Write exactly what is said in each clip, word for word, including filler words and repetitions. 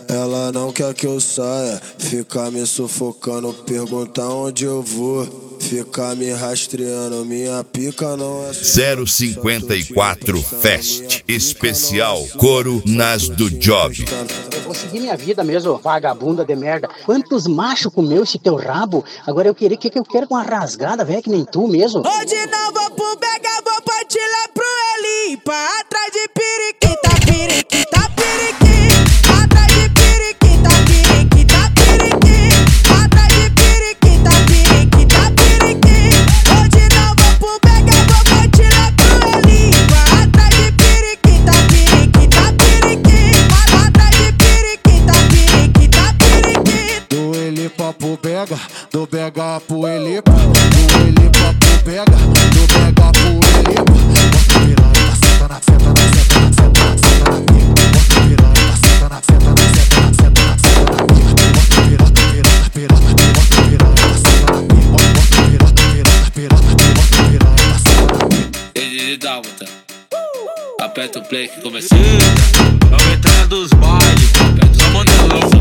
Ela não quer que eu saia, fica me sufocando, pergunta onde eu vou, fica me rastreando, minha pica não é zero cinquenta e quatro Fest especial Couro nas do Job. Eu vou seguir minha vida mesmo, vagabunda de merda. Quantos machos comeu esse teu rabo? Agora eu queria, que que eu quero com uma rasgada, velho, que nem tu mesmo. Hoje não vou pro Bega, vou partir lá pro Elipa, atrás de periquita, periquita, periquita, atrás de periquita, periquita, periquita, atrás de periquita, periquita, periquita. Hoje não vou pro Bega, vou partir lá pro Elipa, atrás de periquita, periquita, periquita, atrás de periquita, periquita, periquita. Do Elipa pro Bega, do Bega pro Elipa, do Elipa pro Bega, do Bega pro Elipa. Bota piranha, senta na senta na senta na senta na senta na minha. Bota piranha, senta na senta na senta na senta na senta na minha. Bota pirata, pirata, pirata, bota piranha, senta na minha. Bota pirata, pirata, pirata, bota piranha, senta na minha. Ele dá bota. Aperta o play que começou. É o entrada dos bailes. Só mandelão.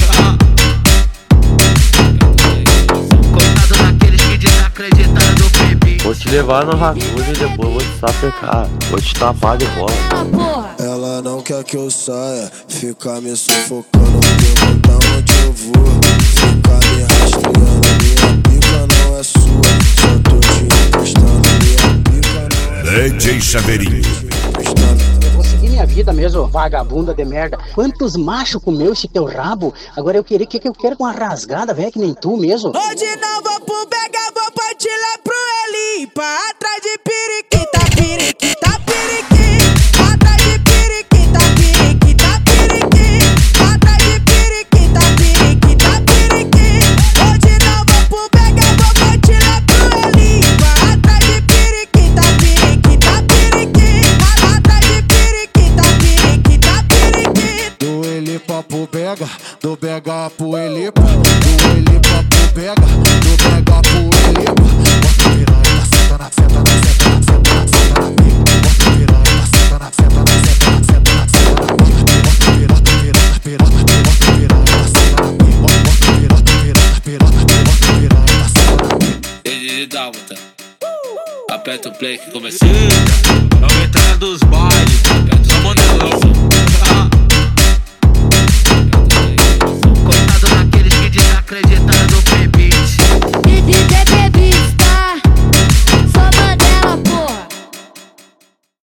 Vou te levar no racudo e depois vou te sapecar. Vou te tapar de bola. Ela não quer que eu saia, fica me sufocando, pergunta onde eu vou, fica me rastreando, minha pica não é sua, só tô te emprestando, minha pica não é D J Chaveirinho. Eu vou seguir minha vida mesmo, vagabunda de merda. Quantos machos comeu esse teu rabo? Agora eu queria, que que eu quero com uma rasgada, velho, que nem tu mesmo. Hoje não vou pro Bega, vou partir lá pro Elipa, atrás de periquita, periquita, periquita, atrás de periquita, periquita, periquita, atrás de periquita, periquita, periquita. Hoje não vou pro Bega, vou partir lá pro Elipa, atrás de periquita, periquita, periquita, atrás de periquita, periquita, periquita. Do Elipa pro Bega, do Bega pro Elipa, do Elipa pro Bega, do Bega pro Elipa. Bota piranha, senta na senta na senta na senta na senta na minha. Bota piranha, senta na senta na senta na senta na senta na minha. Bota pirata, pirata, pirata, bota piranha, senta na minha. Bota pirata, pirata, pirata, bota piranha, senta na minha. Ele dá bota. Aperta o play que começou.